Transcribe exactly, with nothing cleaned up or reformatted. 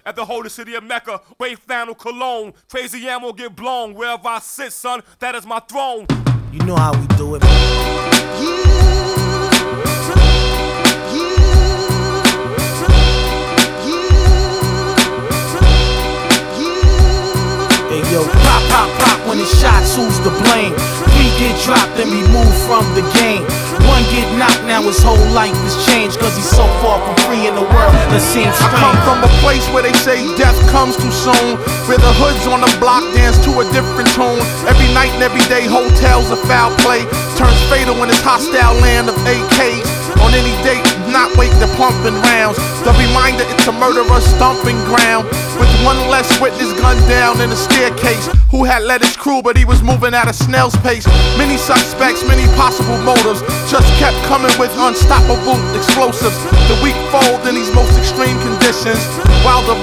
at the holy city of Mecca. Wave flannel cologne, crazy ammo get blown. Wherever I sit, son, that is my throne. You know how we do it, man. You Yo, pop, pop, pop when it's shots, who's to blame? Three get dropped, then we move from the game. One get knocked, now his whole life is changed, cause he's so far from free in the world that seems strange. I come from a place where they say death comes too soon, where the hoods on the block dance to a different tune. Every night and every day, hotels of foul play turns fatal in this hostile land of A Ks. On any date, not wait the pumping rounds. The reminder it's a murderer's stomping ground. With one less witness gunned down in the staircase, who had led his crew but he was moving at a snail's pace. Many suspects, many possible motives, just kept coming with unstoppable explosives. The weak fold in these most extreme conditions, while the